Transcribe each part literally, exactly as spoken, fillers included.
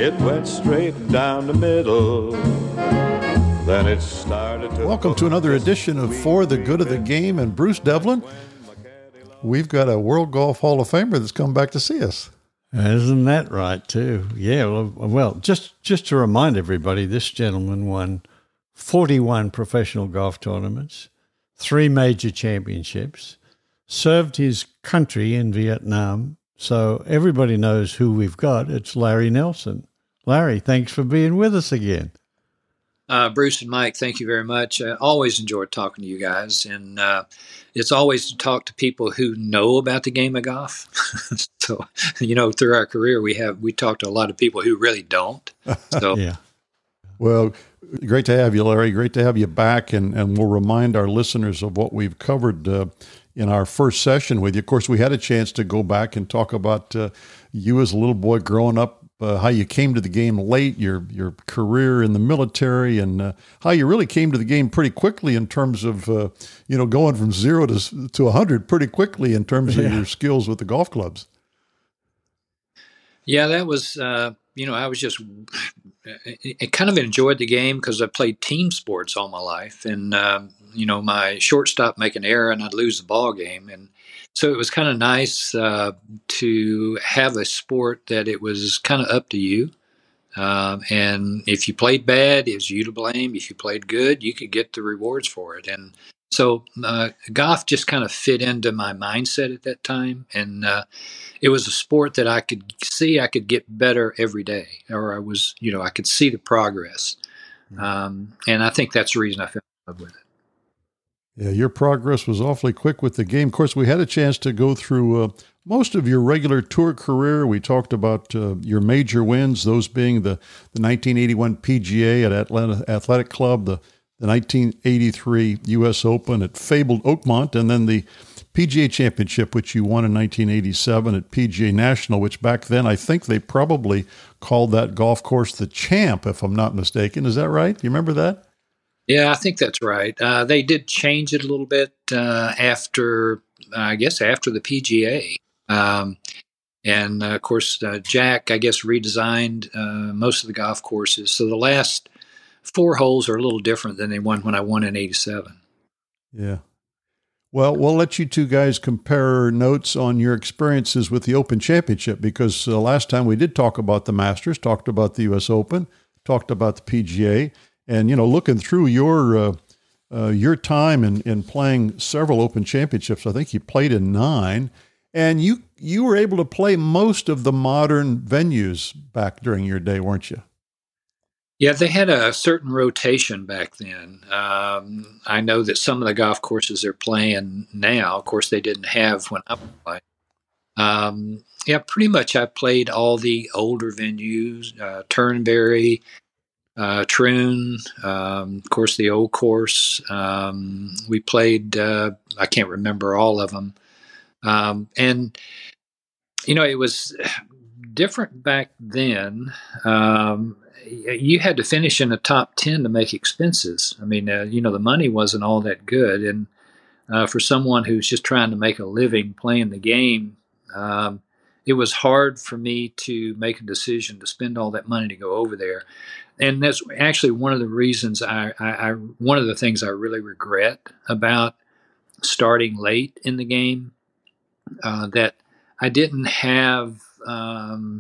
It went straight down the middle. Then it started to... Welcome to another edition of For the Good of the Game. And Bruce Devlin, we've got a World Golf Hall of Famer that's come back to see us. Isn't that right, too? Yeah, well, well just, just to remind everybody, this gentleman won forty-one professional golf tournaments, three major championships, served his country in Vietnam, so everybody knows who we've got. It's Larry Nelson. Larry, thanks for being with us again. Uh, Bruce and Mike, thank you very much. I always enjoyed talking to you guys, and uh, it's always to talk to people who know about the game of golf. So, you know, through our career, we have we talked to a lot of people who really don't. So, yeah. Well, great to have you, Larry. Great to have you back, and, and we'll remind our listeners of what we've covered uh, in our first session with you. Of course, we had a chance to go back and talk about uh, you as a little boy growing up, uh, how you came to the game late, your your career in the military, and uh, how you really came to the game pretty quickly in terms of, uh, you know, going from zero to to one hundred pretty quickly in terms Yeah. of your skills with the golf clubs. yeah, that was, uh, you know, I was just, I kind of enjoyed the game because I played team sports all my life. And, um, you know, my shortstop make an error and I'd lose the ball game. And so it was kind of nice uh, to have a sport that it was kind of up to you. Um, and if you played bad, it was you to blame. If you played good, you could get the rewards for it. And so uh, golf just kind of fit into my mindset at that time. And uh, it was a sport that I could see I could get better every day, or I was, you know, I could see the progress. Um, and I think that's the reason I fell in love with it. Yeah, your progress was awfully quick with the game. Of course, we had a chance to go through uh, most of your regular tour career. We talked about uh, your major wins, those being the, the nineteen eighty-one P G A at Atlanta Athletic Club, the, the nineteen eighty-three U S Open at fabled Oakmont, and then the P G A Championship, which you won in nineteen eighty-seven at P G A National, which back then I think they probably called that golf course the Champ, if I'm not mistaken. Is that right? You remember that? Yeah, I think that's right. Uh, they did change it a little bit uh, after, I guess, after the P G A. Um, and, uh, of course, uh, Jack, I guess, redesigned uh, most of the golf courses. So the last four holes are a little different than they won when I won in eighty-seven. Yeah. Well, we'll let you two guys compare notes on your experiences with the Open Championship, because uh, last time we did talk about the Masters, talked about the U S Open, talked about the P G A. And, you know, looking through your uh, uh, your time in, in playing several Open Championships, I think you played in nine, and you you were able to play most of the modern venues back during your day, weren't you? Yeah, they had a certain rotation back then. Um, I know that some of the golf courses they're playing now, of course, they didn't have when I was playing. Um, yeah, pretty much I played all the older venues, uh, Turnberry, Uh, Troon, um, of course, the old course. Um, we played, uh, I can't remember all of them. Um, and, you know, it was different back then. Um, you had to finish in the top ten to make expenses. I mean, uh, you know, the money wasn't all that good. And uh, for someone who's just trying to make a living playing the game, um, it was hard for me to make a decision to spend all that money to go over there. And that's actually one of the reasons I, I, I, one of the things I really regret about starting late in the game, uh, that I didn't have um,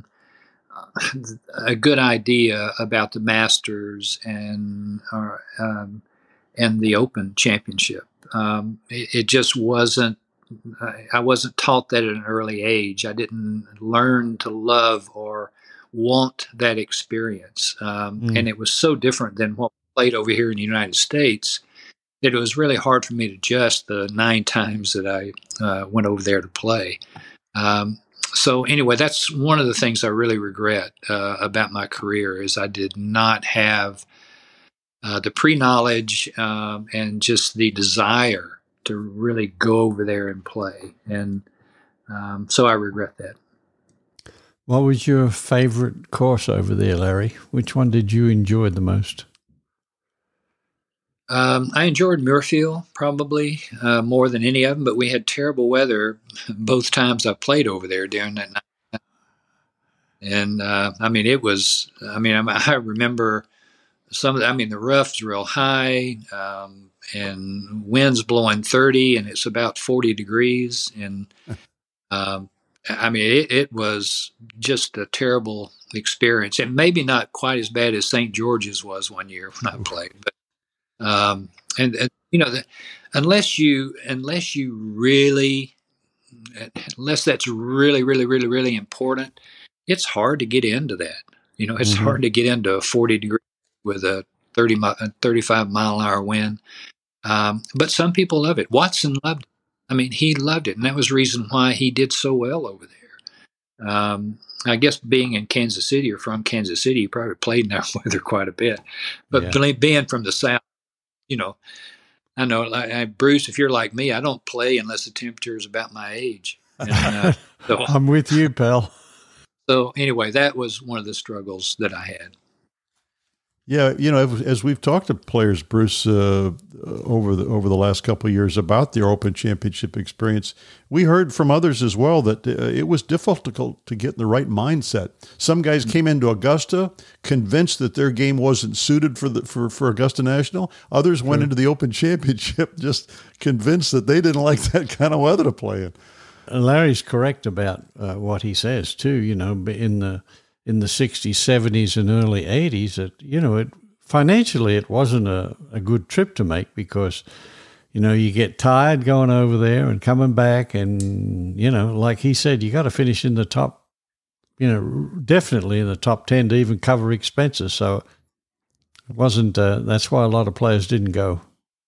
a good idea about the Masters and uh, um, and the Open Championship. Um, it, it just wasn't. I wasn't taught that at an early age. I didn't learn to love or want that experience. Um, Mm. And it was so different than what we played over here in the United States that it was really hard for me to adjust the nine times that I uh, went over there to play. Um, so anyway, that's one of the things I really regret uh, about my career is I did not have uh, the pre-knowledge um, and just the desire to really go over there and play. And um, so I regret that. What was your favorite course over there, Larry? Which one did you enjoy the most? Um, I enjoyed Muirfield probably uh, more than any of them, but we had terrible weather both times I played over there during that night. And uh, I mean, it was. I mean, I, I remember some of. The, I mean, the rough's real high, um, and winds blowing thirty, and it's about forty degrees, and um, I mean, it, it was just a terrible experience, and maybe not quite as bad as Saint George's was one year when I played, but. Um, and, and you know, the, unless you unless you really unless that's really really really really important, it's hard to get into that. You know, it's mm-hmm. hard to get into a forty degree with a thirty thirty-five mile an hour wind. Um, but some people love it. Watson loved it. I mean, he loved it, and that was the reason why he did so well over there. Um, I guess being in Kansas City or from Kansas City, he probably played in that weather quite a bit. But yeah. being from the South. You know, I know, like, I, Bruce, if you're like me, I don't play unless the temperature is about my age. And, uh, so, I'm with you, pal. So anyway, that was one of the struggles that I had. Yeah, you know, as we've talked to players, Bruce, uh, over the over the last couple of years about their Open Championship experience, we heard from others as well that uh, it was difficult to get in the right mindset. Some guys came into Augusta convinced that their game wasn't suited for the for, for Augusta National. Others went into the Open Championship just convinced that they didn't like that kind of weather to play in. Larry's correct about uh, what he says too. You know, in the in the sixties, seventies, and early eighties, it, you know, it financially it wasn't a, a good trip to make because, you know, you get tired going over there and coming back and, you know, like he said, you got to finish in the top, you know, definitely in the top ten to even cover expenses. So it wasn't, uh, that's why a lot of players didn't go.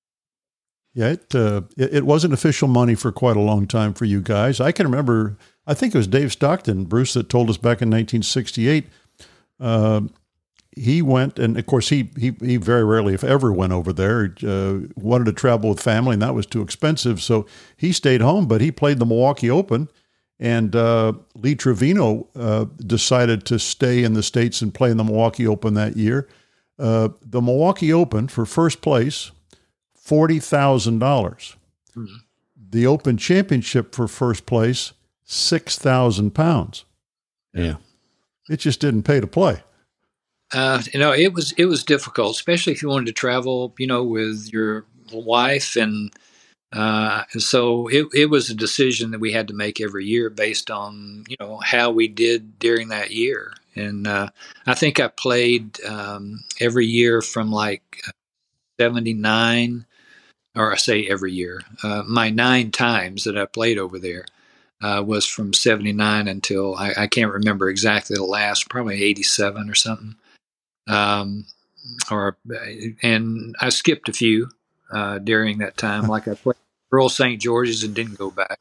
Yeah, it, uh, it it wasn't official money for quite a long time for you guys. I can remember, I think it was Dave Stockton, Bruce, that told us back in nineteen sixty-eight. Uh, he went, and of course, he he he very rarely, if ever, went over there. Uh, wanted to travel with family, and that was too expensive, so he stayed home. But he played the Milwaukee Open, and uh, Lee Trevino uh, decided to stay in the States and play in the Milwaukee Open that year. Uh, the Milwaukee Open for first place, forty thousand dollars. Mm-hmm. The Open Championship for first place, six thousand pounds. Yeah. It just didn't pay to play. Uh, you know, it was, it was difficult, especially if you wanted to travel, you know, with your wife. And, uh, so it, it was a decision that we had to make every year based on, you know, how we did during that year. And, uh, I think I played, um, every year from like seventy-nine, or I say every year, uh, my nine times that I played over there, uh, was from seventy-nine until I, I can't remember exactly the last, probably eighty-seven or something. Um, or, and I skipped a few, uh, during that time. Like I played Royal Saint George's and didn't go back.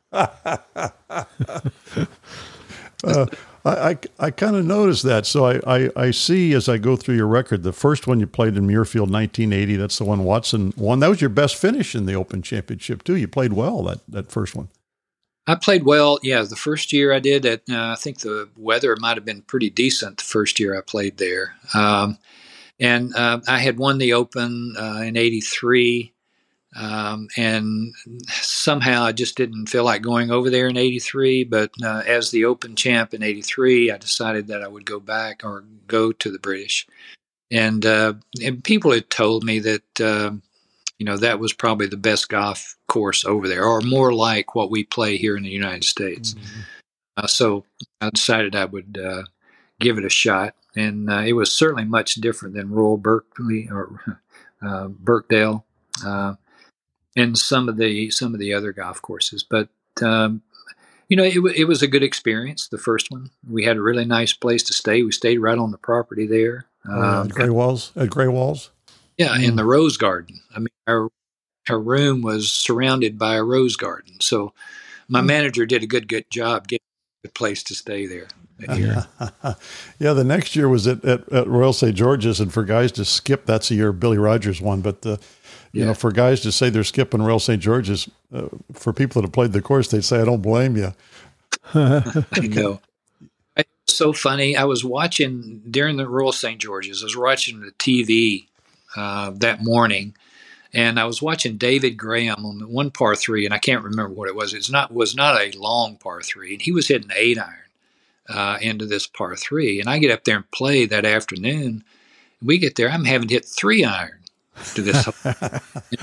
uh, I, I, I kind of noticed that. So I, I, I see as I go through your record, the first one you played in Muirfield, nineteen eighty, that's the one Watson won. That was your best finish in the Open Championship too. You played well that, that first one. I played well. Yeah. The first year I did it, uh, I think the weather might've been pretty decent the first year I played there. Um, and, uh, I had won the Open, uh, in eighty-three. Um, and somehow I just didn't feel like going over there in eighty-three, but, uh, as the Open champ in eighty-three, I decided that I would go back or go to the British. And, uh, and people had told me that, uh, you know, that was probably the best golf course over there, or more like what we play here in the United States. Mm-hmm. Uh, so I decided I would, uh, give it a shot. And, uh, it was certainly much different than Royal Berkeley or, uh, Birkdale. Uh, and some of the some of the other golf courses. But, um, you know, it, w- it was a good experience, the first one. We had a really nice place to stay. We stayed right on the property there. Oh, yeah, um, at Grey Walls? At Grey Walls? Yeah, mm. in the Rose Garden. I mean, our, our room was surrounded by a rose garden. So my mm. manager did a good, good job getting a good place to stay there. Yeah. yeah, the next year was at, at, at Royal Saint George's, and for guys to skip, that's the year Billy Rogers won, but the You yeah. know, for guys to say they're skipping Royal Saint George's, uh, for people that have played the course, they'd say, I don't blame you. I know. It's so funny. I was watching, during the Royal Saint George's, I was watching the T V uh, that morning, and I was watching David Graham on the one par three, and I can't remember what it was. It's not was not a long par three, and he was hitting eight iron. uh, into this par three. And I get up there and play that afternoon. We get there, I'm having to hit three iron to this. I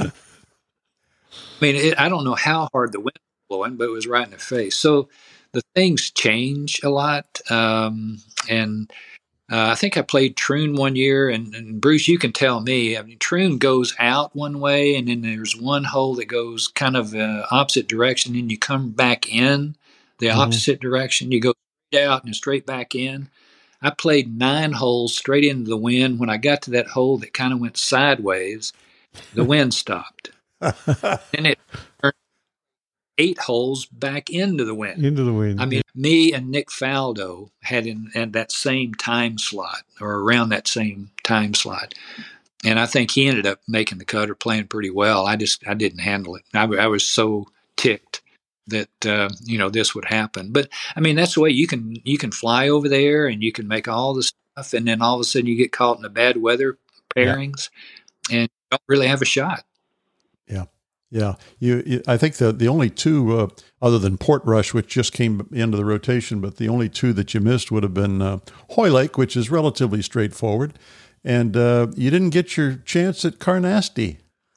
mean, it, I don't know how hard the wind was blowing, but it was right in the face. So the things change a lot. Um, and uh, I think I played Troon one year, and, and Bruce, you can tell me, I mean, Troon goes out one way, and then there's one hole that goes kind of uh, opposite direction, and you come back in the mm-hmm. opposite direction. You go straight out and straight back in. I played nine holes straight into the wind. When I got to that hole that kind of went sideways, the wind stopped. And it turned eight holes back into the wind. Into the wind. I mean, yeah. Me and Nick Faldo had in, in that same time slot, or around that same time slot. And I think he ended up making the cut or playing pretty well. I just, I didn't handle it. I, I was so ticked that, uh, you know, this would happen. But I mean, that's the way you can, you can fly over there and you can make all the stuff. And then all of a sudden you get caught in the bad weather pairings yeah. and you don't really have a shot. Yeah. Yeah. You, you I think the, the only two, uh, other than Portrush, which just came into the rotation, but the only two that you missed would have been, uh, Hoylake, which is relatively straightforward. And, uh, you didn't get your chance at Carnoustie.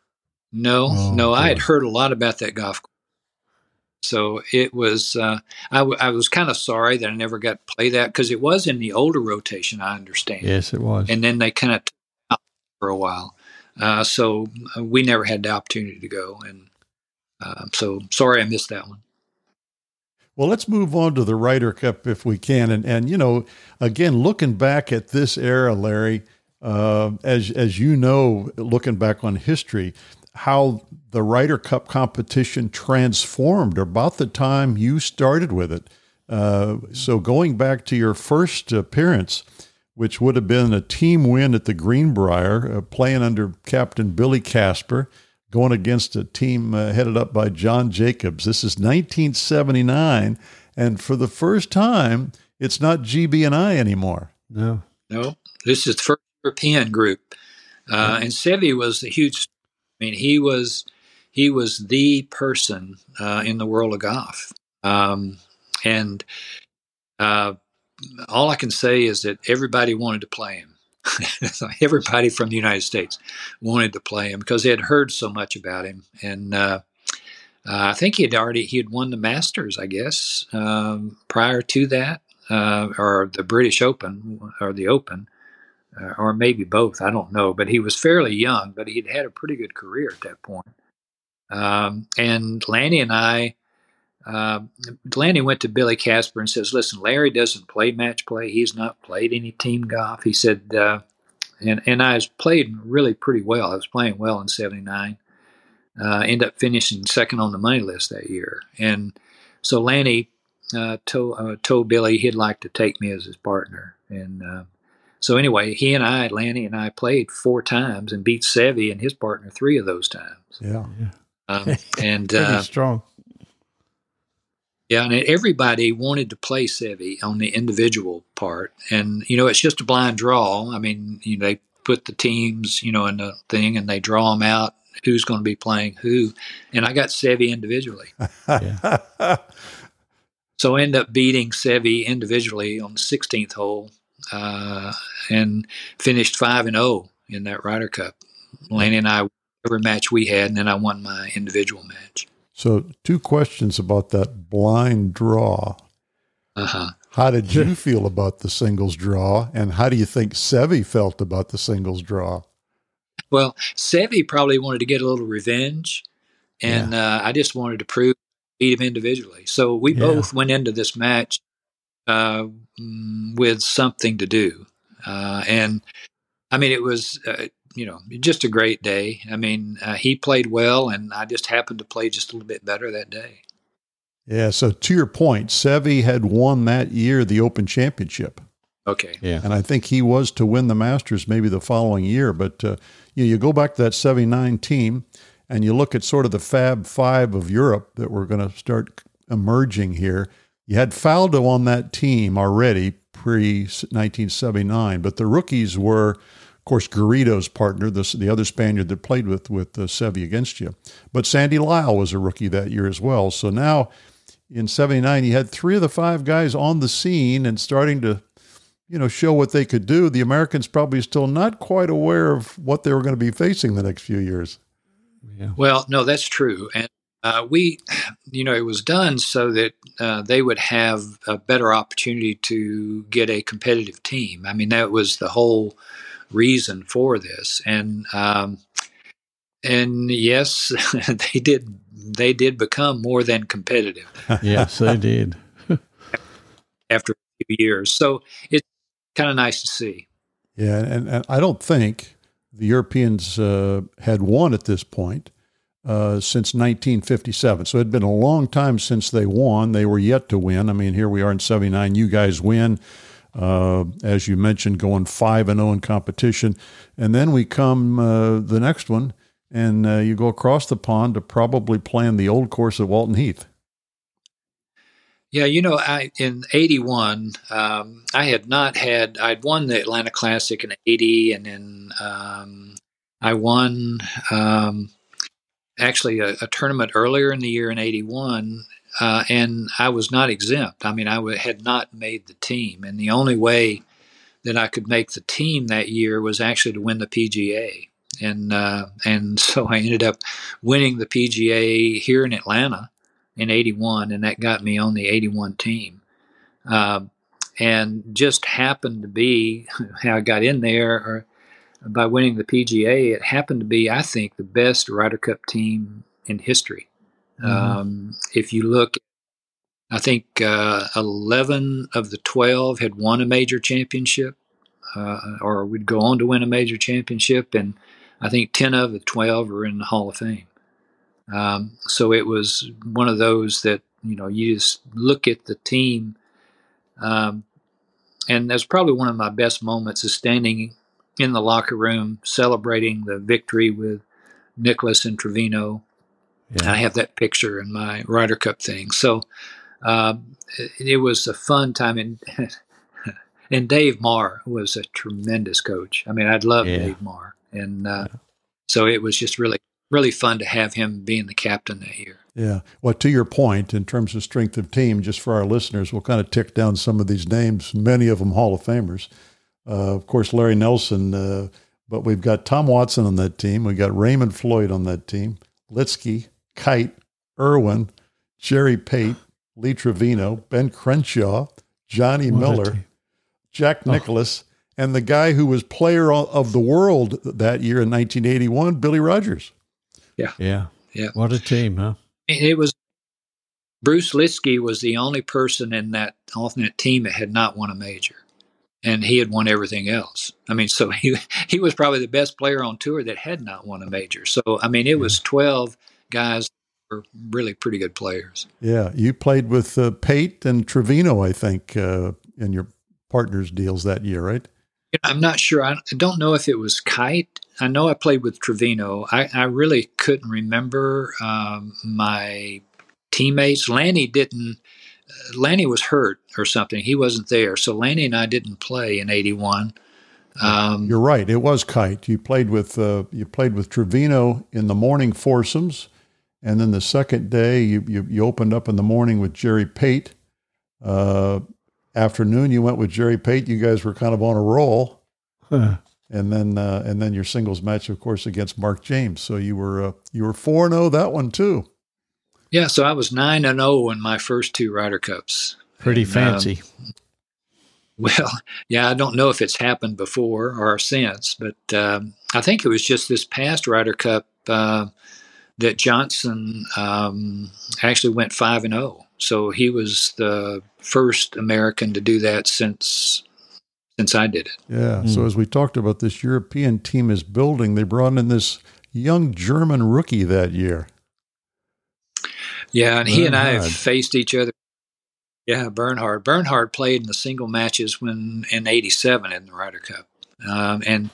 No, oh, no, boy. I had heard a lot about that golf course. So it was, uh, I, w- I was kind of sorry that I never got to play that, because it was in the older rotation, I understand. Yes, it was. And then they kind of took it out for a while. Uh, so we never had the opportunity to go. And uh, so sorry I missed that one. Well, let's move on to the Ryder Cup if we can. And, and you know, again, looking back at this era, Larry, uh, as as you know, looking back on history, how the Ryder Cup competition transformed about the time you started with it. Uh, so going back to your first appearance, which would have been a team win at the Greenbrier, uh, playing under Captain Billy Casper, going against a team uh, headed up by John Jacobs. This is nineteen seventy-nine, and for the first time, it's not G B and I anymore. No. No, this is the first European group. Uh, and Seve was a huge, I mean, he was he was the person uh, in the world of golf. Um, and uh, all I can say is that everybody wanted to play him. Everybody from the United States wanted to play him because they had heard so much about him. And uh, uh, I think he had already, he had won the Masters, I guess, um, prior to that, uh, or the British Open, or the Open, uh, or maybe both. I don't know. But he was fairly young, but he'd had a pretty good career at that point. Um, and Lanny and I, uh, Lanny went to Billy Casper and says, listen, Larry doesn't play match play. He's not played any team golf. He said, uh, and, and I was played really pretty well. I was playing well in seventy-nine. Uh, ended up finishing second on the money list that year. And so Lanny uh, told, uh, told Billy he'd like to take me as his partner. And uh, so anyway, he and I, Lanny and I, played four times and beat Seve and his partner three of those times. Yeah. Um, and pretty uh, strong. Yeah, and everybody wanted to play Seve on the individual part. And, you know, it's just a blind draw. I mean, you know, they put the teams, you know, in the thing and they draw them out, who's going to be playing who. And I got Seve individually. So I ended up beating Seve individually on the sixteenth hole uh, and finished five and oh in that Ryder Cup. Lanny and I, every match we had, and then I won my individual match. So two questions about that blind draw. Uh-huh. How did you feel about the singles draw, and how do you think Seve felt about the singles draw? Well, Seve probably wanted to get a little revenge, and yeah. uh, I just wanted to prove beat him individually. So we yeah. both went into this match uh, with something to do. Uh, and, I mean, it was... Uh, you know, just a great day. I mean, uh, he played well, and I just happened to play just a little bit better that day. Yeah, so to your point, Seve had won that year the Open Championship. Okay. Yeah. And I think he was to win the Masters maybe the following year. But uh, you, you go back to that seventy-nine team, and you look at sort of the Fab Five of Europe that were going to start emerging here. You had Faldo on that team already pre-nineteen seventy-nine, but the rookies were... Of course, Garrido's partner, the, the other Spaniard that played with with uh, Seve against you. But Sandy Lyle was a rookie that year as well. So now in seventy-nine, you had three of the five guys on the scene and starting to, you know, show what they could do. The Americans probably still not quite aware of what they were going to be facing the next few years. Yeah. Well, no, that's true. And uh, we, you know, it was done so that uh, they would have a better opportunity to get a competitive team. I mean, that was the whole reason for this. And, um, and yes, they did, they did become more than competitive. Yes, they did. After a few years. So it's kind of nice to see. Yeah. And, and I don't think the Europeans uh, had won at this point uh, since nineteen fifty-seven. So it had been a long time since they won. They were yet to win. I mean, here we are in seventy-nine. You guys win, uh, as you mentioned, going five and zero in competition, and then we come uh, the next one, and uh, you go across the pond to probably playing the old course at Walton Heath. Yeah, you know, I in eighty-one, um, I had not had, I'd won the Atlanta Classic in eighty, and then um, I won um, actually a, a tournament earlier in the year in eighty-one, uh, and I was not exempt. I mean, I w- had not made the team, and the only way that I could make the team that year was actually to win the P G A. And, uh, and so I ended up winning the P G A here in Atlanta in eighty-one, and that got me on the eighty-one team. Uh, and just happened to be how I got in there, or by winning the P G A, it happened to be, I think, the best Ryder Cup team in history. Mm-hmm. Um, if you look, I think uh, eleven of the twelve had won a major championship, uh, or would go on to win a major championship, and I think ten of the twelve are in the Hall of Fame. Um, so it was one of those that, you know, you just look at the team, um, and that's probably one of my best moments is standing in the locker room celebrating the victory with Nicklaus and Trevino. Yeah. I have that picture in my Ryder Cup thing. So um, it, it was a fun time, and and Dave Marr was a tremendous coach. I mean, I'd love yeah. Dave Marr, and uh, yeah. so it was just really. Really fun to have him being the captain that year. Yeah. Well, to your point, in terms of strength of team, just for our listeners, we'll kind of tick down some of these names, many of them Hall of Famers. Uh, of course, Larry Nelson, uh, but we've got Tom Watson on that team. We've got Raymond Floyd on that team, Litsky, Kite, Irwin, Jerry Pate, Lee Trevino, Ben Crenshaw, Johnny what Miller, Jack Nicklaus, oh. and the guy who was player of the world that year in nineteen eighty-one, Billy Rogers. Yeah. Yeah. Yeah. What a team, huh? It was Bruce Litsky was the only person in that alternate team that had not won a major. And he had won everything else. I mean, so he he was probably the best player on tour that had not won a major. So, I mean, it was twelve guys who were really pretty good players. Yeah. You played with uh, Pate and Trevino, I think, uh, in your partners' deals that year, right? I'm not sure. I don't know if it was Kite. I know I played with Trevino. I, I really couldn't remember um, my teammates. Lanny didn't. Uh, Lanny was hurt or something. He wasn't there. So Lanny and I didn't play in eighty-one. Um, You're right. It was Kite. You played with uh, you played with Trevino in the morning foursomes, and then the second day you you, you opened up in the morning with Jerry Pate. Uh, afternoon you went with Jerry Pate. You guys were kind of on a roll. Huh. And then, uh, and then your singles match, of course, against Mark James. So you were uh, you were four and zero that one too. Yeah, so I was nine and zero in my first two Ryder Cups. Pretty and, fancy. Um, well, yeah, I don't know if it's happened before or since, but um, I think it was just this past Ryder Cup uh, that Johnson um, actually went five and zero. So he was the first American to do that since. Since I did it. Yeah. Mm. So as we talked about, this European team is building. They brought in this young German rookie that year. Yeah, and he Bernhard. and I have faced each other. Yeah, Bernhard. Bernhard played in the single matches when in eighty-seven in the Ryder Cup. Um, and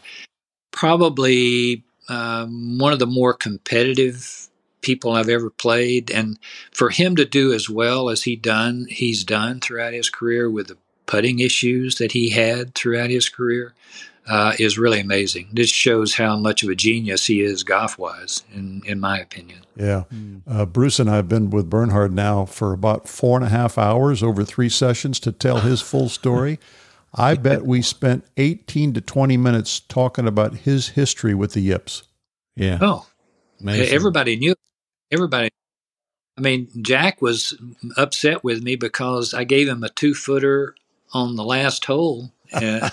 probably um, one of the more competitive people I've ever played. And for him to do as well as he done, he's done throughout his career with the putting issues that he had throughout his career, uh, is really amazing. This shows how much of a genius he is golf-wise, in, in my opinion. Yeah. Uh, Bruce and I have been with Bernhard now for about four and a half hours over three sessions to tell his full story. I bet we spent eighteen to twenty minutes talking about his history with the Yips. Yeah. Oh, Amazing. everybody knew. Everybody. I mean, Jack was upset with me because I gave him a two-footer on the last hole uh,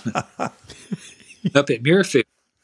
up at Muirfield.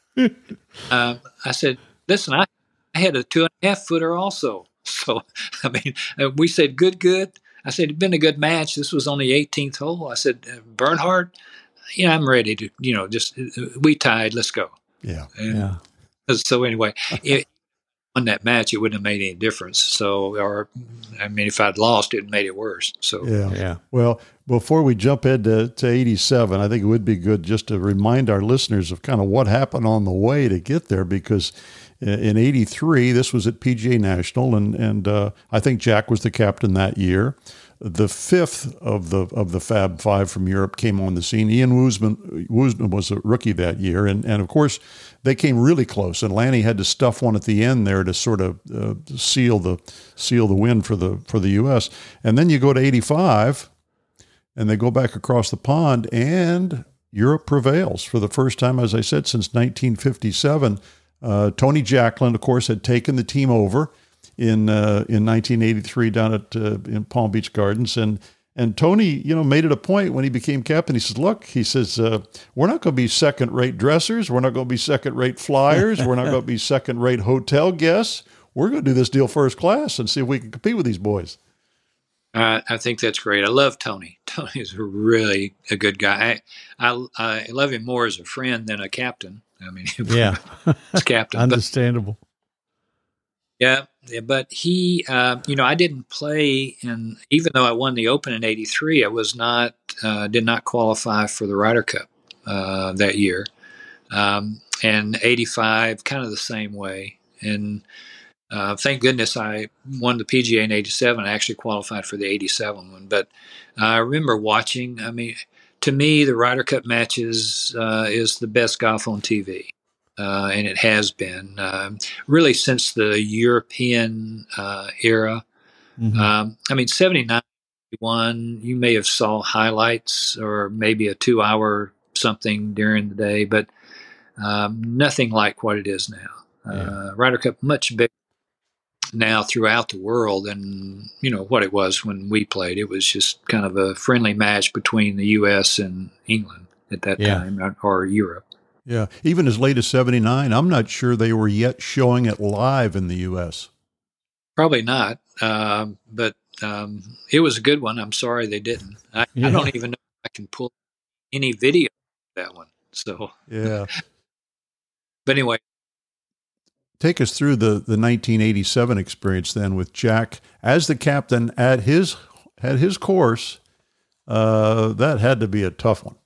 Uh, I said, listen, I, I had a two-and-a-half-footer also. So, I mean, uh, we said, good, good. I said, it's been a good match. This was on the eighteenth hole. I said, uh, Bernhard, yeah, I'm ready to, you know, just, uh, we tied, let's go. Yeah. And Yeah. so anyway, it, on that match, it wouldn't have made any difference. So, or, I mean, if I'd lost, it made it worse. So, Yeah. Yeah. Well, before we jump into to eighty-seven, I think it would be good just to remind our listeners of kind of what happened on the way to get there, because in eighty-three, this was at P G A National, and and uh, I think Jack was the captain that year. The fifth of the of the Fab Five from Europe came on the scene. Ian Woosman, Woosman was a rookie that year, and and of course they came really close. And Lanny had to stuff one at the end there to sort of uh, seal the seal the win for the for the U S. And then you go to eighty-five, and they go back across the pond, and Europe prevails for the first time, as I said, since nineteen fifty-seven. Uh, Tony Jacklin, of course, had taken the team over in uh, in nineteen eighty-three down at uh, in Palm Beach Gardens, and and Tony, you know, made it a point when he became captain. He says, "Look," he says, uh, "we're not going to be second-rate dressers. We're not going to be second-rate flyers. We're not going to be second-rate hotel guests. We're going to do this deal first class and see if we can compete with these boys." Uh, I think that's great. I love Tony. Tony's really a good guy. I, I I love him more as a friend than a captain. I mean, Yeah. he's captain. But, Understandable. yeah, yeah, but he, uh, you know, I didn't play, and even though I won the Open in eighty-three, I was not, uh, did not qualify for the Ryder Cup uh, that year. Um, and eighty-five, kind of the same way. And uh, thank goodness I won the P G A in eighty-seven. I actually qualified for the eighty-seven one. But uh, I remember watching, I mean, to me, the Ryder Cup matches uh, is the best golf on T V. Uh, and it has been um, really since the European uh, era. Mhm. Um, I mean, seventy-nine, seventy-one, you may have saw highlights or maybe a two-hour something during the day, but um, nothing like what it is now. Yeah. Uh, Ryder Cup much bigger now throughout the world than, you know, what it was when we played. It was just kind of a friendly match between the U S and England at that Yeah. time, or, or Europe. Yeah, even as late as seventy-nine, I'm not sure they were yet showing it live in the U S. Probably not, um, but um, it was a good one. I'm sorry they didn't. I, Yeah. I don't even know if I can pull any video of that one. So, Yeah. but anyway, Take us through the, the nineteen eighty-seven experience then with Jack as the captain at his at his course. Uh, that had to be a tough one.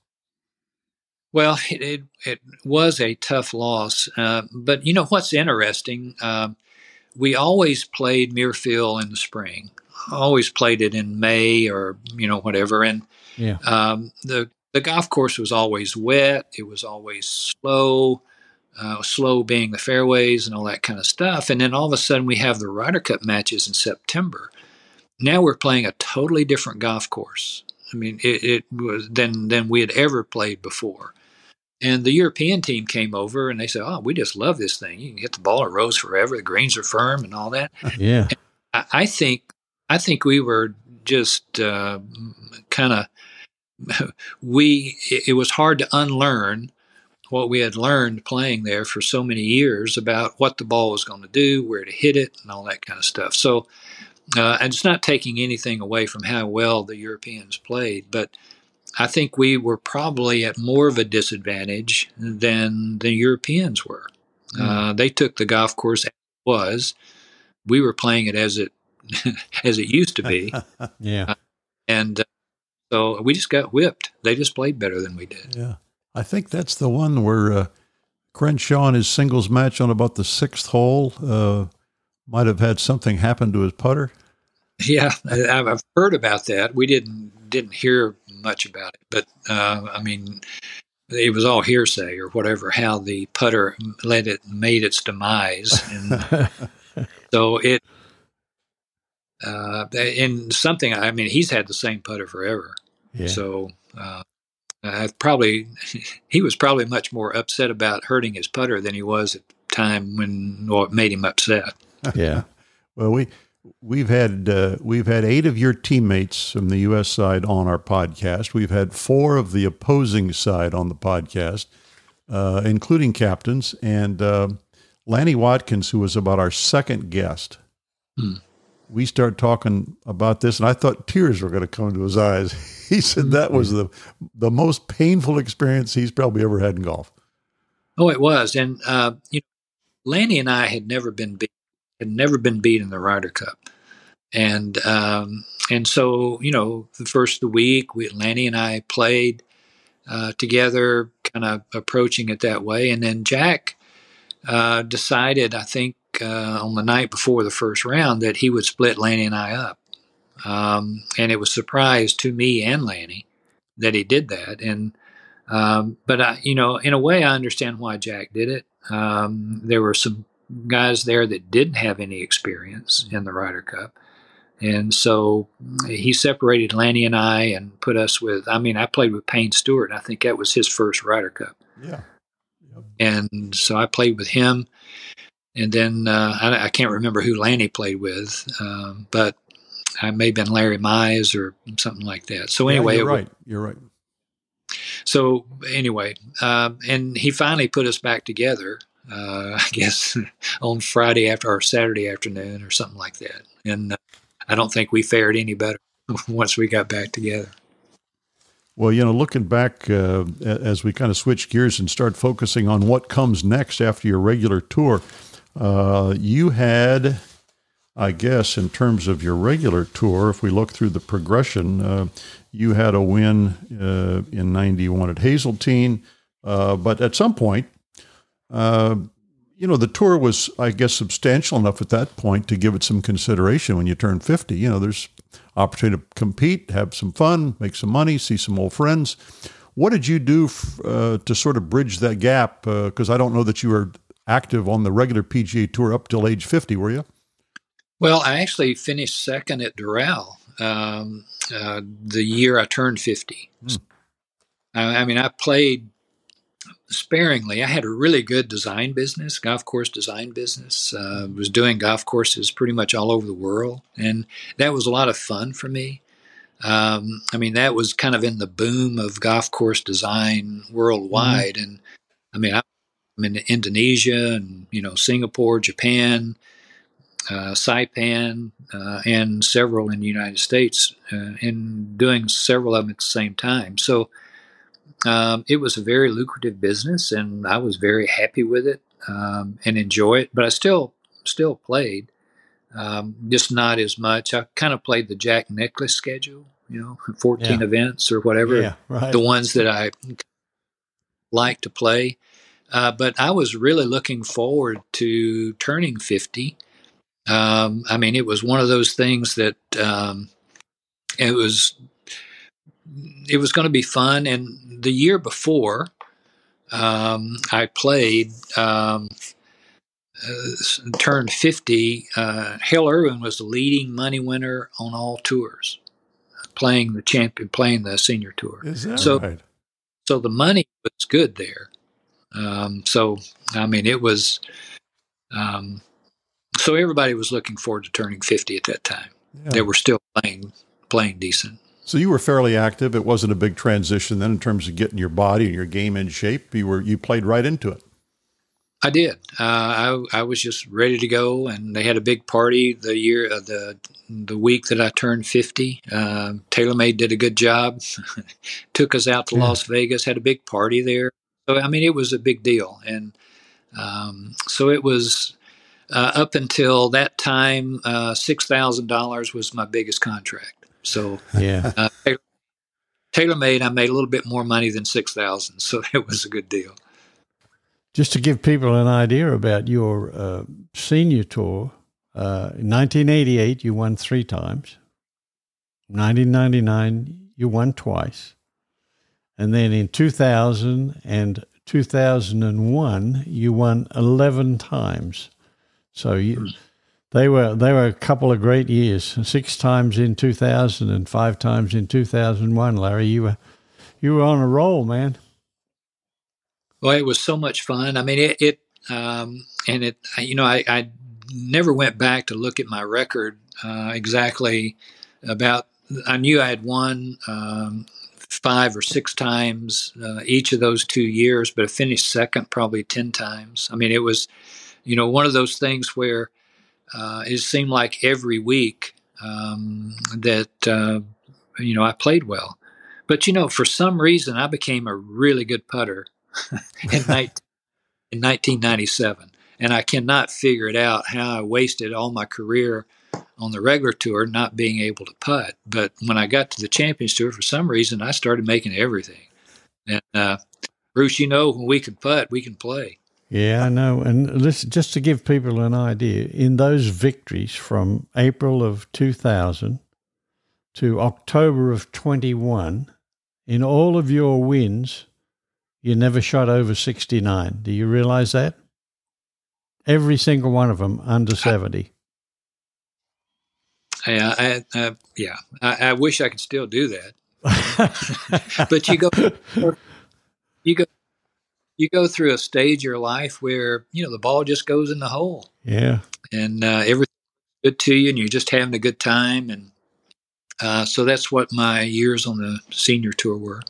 well, it, it, it was a tough loss. Uh, but you know what's interesting? Um, we always played Muirfield in the spring. Always played it in May or you know whatever. And Yeah. um, the the golf course was always wet. It was always slow. Uh, slow being the fairways and all that kind of stuff. And then all of a sudden we have the Ryder Cup matches in September. Now we're playing a totally different golf course. I mean, it, it was than than we had ever played before. And the European team came over and they said, "Oh, we just love this thing. You can hit the ball it rolls forever. The greens are firm and all that." Yeah. I, I think I think we were just uh, kind of we. It, it was hard to unlearn what we had learned playing there for so many years about what the ball was going to do, where to hit it, and all that kind of stuff. So, uh, and it's not taking anything away from how well the Europeans played, but I think we were probably at more of a disadvantage than the Europeans were. Mm. Uh, they took the golf course as it was. We were playing it as it as it used to be. Yeah. Uh, and uh, so we just got whipped. They just played better than we did. Yeah. I think that's the one where uh, Crenshaw in his singles match on about the sixth hole uh, might have had something happen to his putter. Yeah, I've heard about that. We didn't didn't hear much about it, but uh, I mean, it was all hearsay or whatever, how the putter let it made its demise. And so it, uh, in something, I mean, he's had the same putter forever. Yeah. So, uh, I probably, he was probably much more upset about hurting his putter than he was at the time when well, it made him upset. Yeah. Well, we, We've had uh, we've had eight of your teammates from the U S side on our podcast. We've had four of the opposing side on the podcast, uh, including captains. And uh, Lanny Wadkins, who was about our second guest, hmm. we started talking about this, and I thought tears were going to come to his eyes. He said that was the the most painful experience he's probably ever had in golf. Oh, it was. And uh, you know, Lanny and I had never been beat. had never been beat in the Ryder Cup. And um, and so, you know, the first of the week, we, Lanny and I played uh, together, kind of approaching it that way. And then Jack uh, decided, I think, uh, on the night before the first round that he would split Lanny and I up. Um, and it was a surprise to me and Lanny that he did that. And um, but, I, you know, in a way, I understand why Jack did it. Um, there were some guys there that didn't have any experience in the Ryder Cup. And so he separated Lanny and I and put us with, I mean, I played with Payne Stewart. I think that was his first Ryder Cup. Yeah. Yep. And so I played with him. And then uh, I, I can't remember who Lanny played with, um, but I may have been Larry Mize or something like that. So anyway. Yeah, you're it right. Was, you're right. So anyway, uh, and he finally put us back together. Uh, I guess on Friday after or Saturday afternoon or something like that. And uh, I don't think we fared any better once we got back together. Well, you know, looking back uh, as we kind of switch gears and start focusing on what comes next after your regular tour, uh, you had, I guess, in terms of your regular tour, if we look through the progression, uh, you had a win uh, in ninety-one at Hazeltine, uh, but at some point, Uh, you know, the tour was, I guess, substantial enough at that point to give it some consideration when you turn fifty. You know, there's opportunity to compete, have some fun, make some money, see some old friends. What did you do f- uh, to sort of bridge that gap? Because uh, I don't know that you were active on the regular P G A Tour up till age fifty, were you? Well, I actually finished second at Doral um, uh, the year I turned fifty. Hmm. I, I mean, I played sparingly. I had a really good design business, golf course design business. Uh, was doing golf courses pretty much all over the world, and that was a lot of fun for me. Um, I mean, that was kind of in the boom of golf course design worldwide, mm-hmm. and I mean, I'm in Indonesia and you know Singapore, Japan, uh, Saipan, uh, and several in the United States, uh, and doing several of them at the same time. So. Um, it was a very lucrative business, and I was very happy with it um, and enjoy it. But I still still played, um, just not as much. I kind of played the Jack Nicklaus schedule, you know, fourteen yeah. events or whatever, yeah, right. the ones that I like to play. Uh, but I was really looking forward to turning fifty. Um, I mean, it was one of those things that um, it was. It was going to be fun. And the year before um, I played, um, uh, turned fifty, uh, Hale Irwin was the leading money winner on all tours, playing the champion, playing the senior tour. Is that so, right? So the money was good there. Um, so, I mean, it was, um, so everybody was looking forward to turning fifty at that time. Yeah. They were still playing, playing decent. So you were fairly active. It wasn't a big transition then in terms of getting your body and your game in shape. You were you played right into it. I did. Uh, I I was just ready to go, and they had a big party the year uh, the the week that I turned fifty. Uh, TaylorMade did a good job. Took us out to yeah. Las Vegas. Had a big party there. So I mean, it was a big deal, and um, so it was. Uh, up until that time, uh, six thousand dollars was my biggest contract. So, yeah, uh, TaylorMade, I made a little bit more money than six thousand, so it was a good deal. Just to give people an idea about your uh, senior tour, uh, in nineteen eighty-eight you won three times. nineteen ninety-nine you won twice, And then in two thousand and two thousand one, you won eleven times. So you, they were they were a couple of great years. Six times in two thousand and five times in two thousand one. Larry, you were you were on a roll, man. Well, it was so much fun. I mean, it, it um, and it, you know, I, I never went back to look at my record uh, exactly about. I knew I had won um, five or six times uh, each of those two years, but I finished second probably ten times. I mean, it was, you know, one of those things where uh, it seemed like every week um, that, uh, you know, I played well. But, you know, for some reason, I became a really good putter in, in nineteen ninety-seven. And I cannot figure it out how I wasted all my career on the regular tour not being able to putt. But when I got to the Champions Tour, for some reason, I started making everything. And, uh, Bruce, you know, when we can putt, we can play. Yeah, I know. And listen, just to give people an idea, in those victories from April of two thousand to October of twenty-one, in all of your wins, you never shot over sixty-nine. Do you realize that? Every single one of them under seventy. Yeah, I, I, yeah. I, I wish I could still do that. But you go, you go, you go through a stage of your life where you know the ball just goes in the hole. Yeah, and uh, everything's good to you, and you're just having a good time, and uh, so that's what my years on the senior tour were.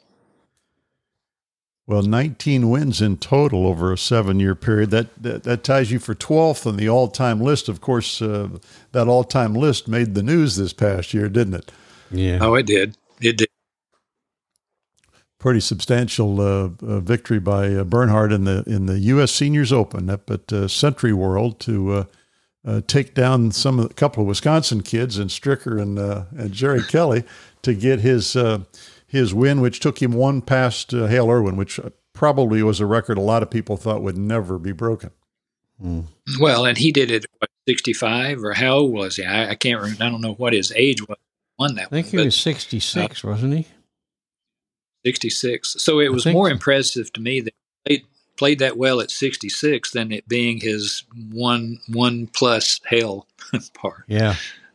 Well, nineteen wins in total over a seven-year period. That, that that ties you for twelfth on the all-time list. Of course, uh, that all-time list made the news this past year, didn't it? Yeah. Oh, it did. It did. Pretty substantial uh, uh, victory by uh, Bernhard in the in the U S Seniors Open up at uh, Century World to uh, uh, take down some of a couple of Wisconsin kids and Stricker and uh, and Jerry Kelly to get his. Uh, His win, which took him one past uh, Hale Irwin, which probably was a record a lot of people thought would never be broken. Mm. Well, and he did it what, sixty-five, or how old was he? I, I can't remember. I don't know what his age was. Won that I think one, he but, was sixty-six, uh, wasn't he? sixty-six. So it was more so. impressive to me that he played, played that well at sixty-six than it being his one one plus Hale part. Yeah.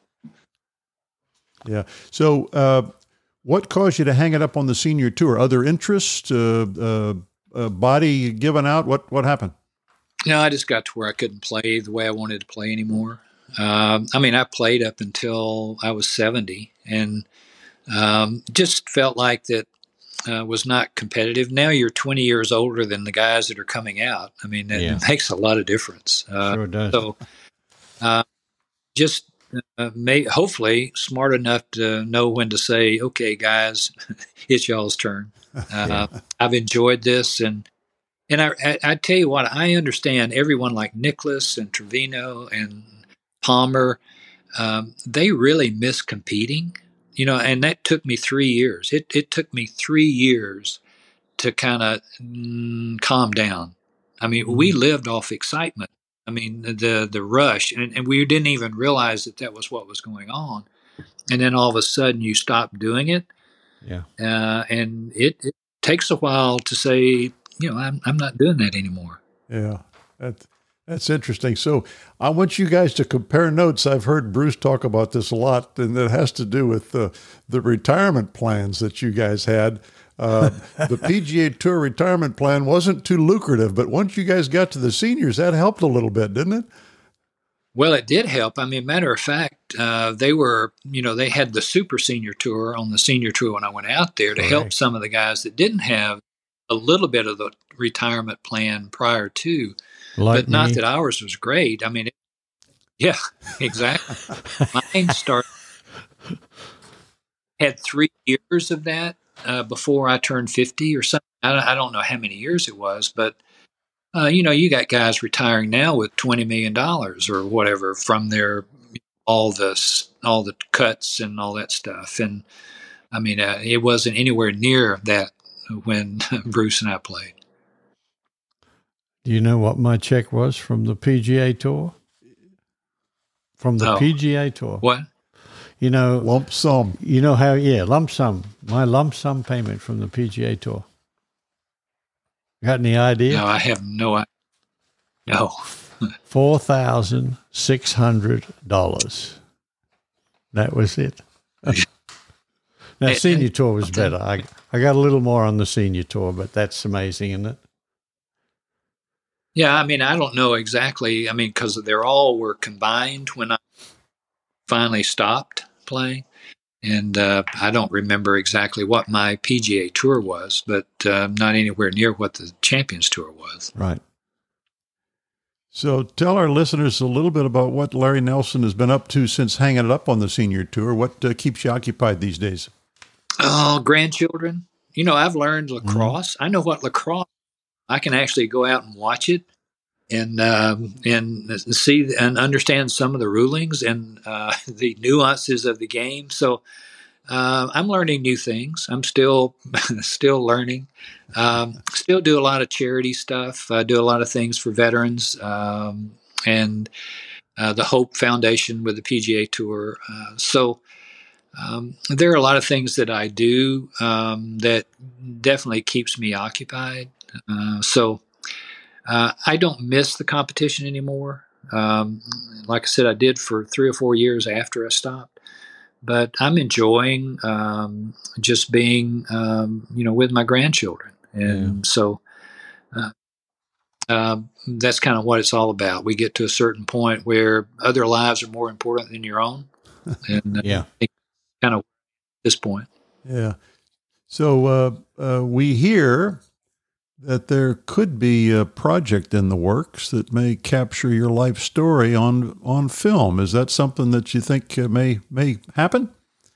Yeah. So, uh, what caused you to hang it up on the senior tour? Other interests, uh, uh, uh, body given out? What what happened? No, I just got to where I couldn't play the way I wanted to play anymore. Um, I mean, I played up until I was seventy, and um, just felt like that uh, was not competitive. Now you're twenty years older than the guys that are coming out. I mean, it, yeah. it makes a lot of difference. Uh, sure does. So, uh, just. Uh, may, hopefully smart enough to know when to say, okay, guys, it's y'all's turn. Uh, yeah. I've enjoyed this. And and I, I, I tell you what, I understand everyone like Nicklaus and Trevino and Palmer, um, they really miss competing, you know, and that took me three years. It, it took me three years to kind of mm, calm down. I mean, mm-hmm. we lived off excitement. I mean, the the rush, and, and we didn't even realize that that was what was going on. And then all of a sudden you stop doing it. Yeah. Uh, and it, it takes a while to say, you know, I'm I'm not doing that anymore. Yeah, that, that's interesting. So I want you guys to compare notes. I've heard Bruce talk about this a lot, and it has to do with the, the retirement plans that you guys had. Uh, the P G A Tour retirement plan wasn't too lucrative, but once you guys got to the seniors, that helped a little bit, didn't it? Well, it did help. I mean, matter of fact, uh, they were, you know, they had the Super Senior Tour on the Senior Tour when I went out there to right. help some of the guys that didn't have a little bit of the retirement plan prior to, like but not me. that ours was great. I mean, it, yeah, exactly. Mine started, had three years of that. Uh, before I turned fifty or something. I don't, I don't know how many years it was, but, uh, you know, you got guys retiring now with twenty million dollars or whatever from their, all this, all the cuts and all that stuff. And I mean, uh, it wasn't anywhere near that when Bruce and I played. Do you know what my check was from the P G A Tour? From the oh. P G A Tour. What? You know, lump sum. You know how? Yeah, lump sum. My lump sum payment from the P G A Tour. Got any idea? No, I have no idea. No. Four thousand six hundred dollars. That was it. Now, senior tour was better. I I got a little more on the senior tour, but that's amazing, isn't it? Yeah, I mean, I don't know exactly. I mean, because they're all were combined when I finally stopped playing. And uh, I don't remember exactly what my P G A Tour was, but uh, not anywhere near what the Champions Tour was. Right. So tell our listeners a little bit about what Larry Nelson has been up to since hanging it up on the senior tour. What uh, keeps you occupied these days? Oh, grandchildren. You know, I've learned lacrosse. Mm-hmm. I know what lacrosse. I can actually go out and watch it and um, and see and understand some of the rulings and uh, the nuances of the game. So uh, I'm learning new things. I'm still still learning. Um, still do a lot of charity stuff. I do a lot of things for veterans um, and uh, the Hope Foundation with the P G A Tour. Uh, so um, there are a lot of things that I do um, that definitely keeps me occupied. Uh, so uh, I don't miss the competition anymore. Um, like I said, I did for three or four years after I stopped. But I'm enjoying um, just being, um, you know, with my grandchildren. And yeah. so uh, uh, that's kind of what it's all about. We get to a certain point where other lives are more important than your own. And uh, yeah, I think kind of at this point. Yeah. So uh, uh, we hear that there could be a project in the works that may capture your life story on on film. Is that something that you think uh, may may happen?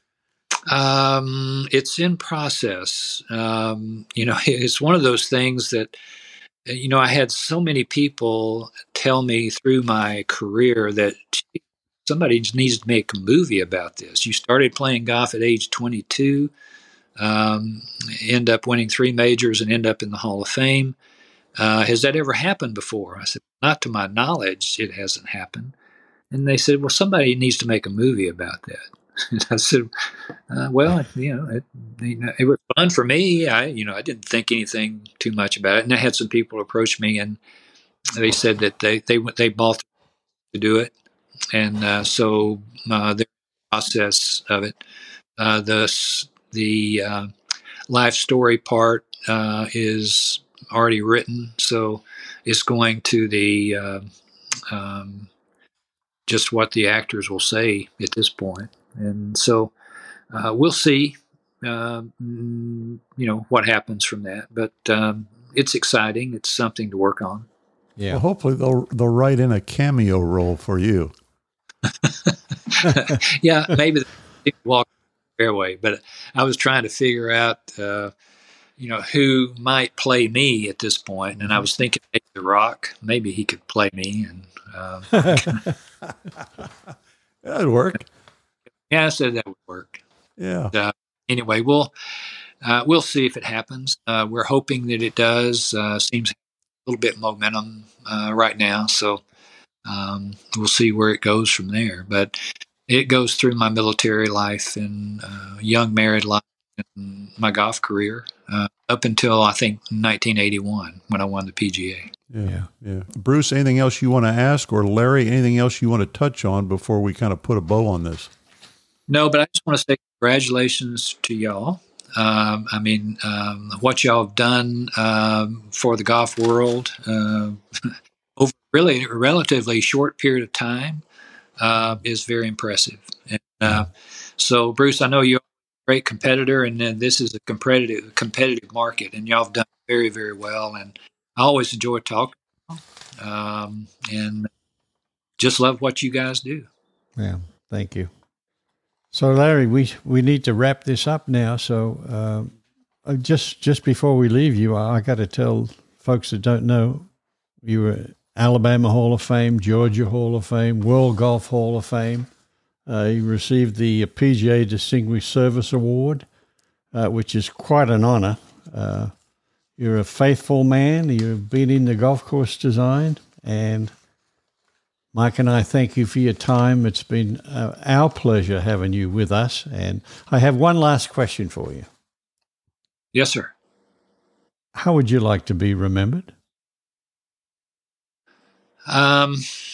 Um, it's in process. Um, you know, it's one of those things that, you know, I had so many people tell me through my career that somebody needs to make a movie about this. You started playing golf at age twenty-two, um, end up winning three majors and end up in the Hall of Fame. Uh, has that ever happened before? I said, not to my knowledge, it hasn't happened. And they said, well, somebody needs to make a movie about that. And I said, uh, well, you know, it, you know, it was fun for me. I, you know, I didn't think anything too much about it. And I had some people approach me, and they said that they they they bought to do it, and uh, so uh, the process of it, uh, the the uh, life story part uh, is already written, so it's going to the uh, um, just what the actors will say at this point. And so uh, we'll see, uh, you know, what happens from that. But um, it's exciting. It's something to work on. Yeah. Well, hopefully they'll they'll write in a cameo role for you. Yeah, maybe they walk the fairway. But I was trying to figure out, uh, you know, who might play me at this point, and I was thinking maybe The Rock. Maybe he could play me, and uh, that'd work. Yeah, I said that would work. Yeah. Uh, anyway, we'll uh, we'll see if it happens. Uh, we're hoping that it does. Uh, seems a little bit momentum uh, right now, so um, we'll see where it goes from there. But it goes through my military life and uh, young married life and my golf career uh, up until I think nineteen eighty-one when I won the P G A. Yeah, yeah. Bruce, anything else you want to ask, or Larry, anything else you want to touch on before we kind of put a bow on this? No, but I just want to say congratulations to y'all. Um, I mean, um, what y'all have done um, for the golf world uh, over really a relatively short period of time uh, is very impressive. And, uh, so, Bruce, I know you're a great competitor, and then this is a competitive competitive market, and y'all have done very, very well. And I always enjoy talking, um, and just love what you guys do. Yeah, thank you. So, Larry, we, we need to wrap this up now. So, uh, just just before we leave you, I, I got to tell folks that don't know, you were Alabama Hall of Fame, Georgia Hall of Fame, World Golf Hall of Fame. Uh, you received the P G A Distinguished Service Award, uh, which is quite an honor. Uh, you're a faithful man. You've been in the golf course design, and Mike and I thank you for your time. It's been uh, our pleasure having you with us. And I have one last question for you. Yes, sir. How would you like to be remembered? Um,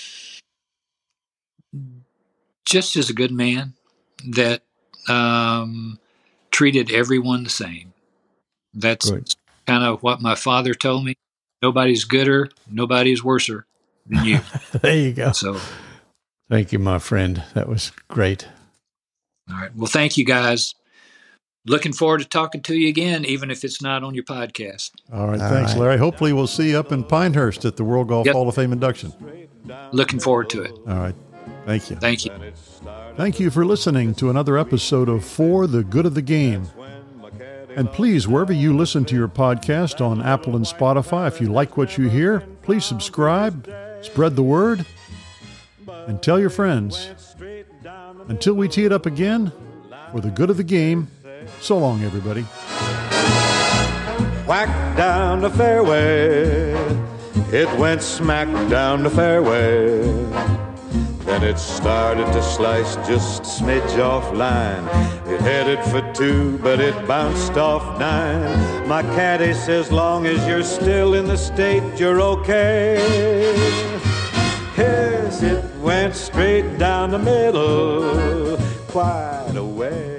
just as a good man that um, treated everyone the same. That's kind of what my father told me. Nobody's gooder, nobody's worser than you. There you go. So, thank you, my friend. That was great. All right. Well, thank you, guys. Looking forward to talking to you again, even if it's not on your podcast. All right. All Thanks, right. Larry. Hopefully we'll see you up in Pinehurst at the World Golf Yep. Hall of Fame induction. Looking forward to it. All right. Thank you. Thank you. Thank you for listening to another episode of For the Good of the Game. And please, wherever you listen to your podcast on Apple and Spotify, if you like what you hear, please subscribe, spread the word, and tell your friends. Until we tee it up again, for the good of the game, so long, everybody. Whack down the fairway, it went smack down the fairway. Then it started to slice just a smidge off line. It headed for two, but it bounced off nine. My caddy says, long as you're still in the state, you're okay. Yes, it went straight down the middle, quite a way.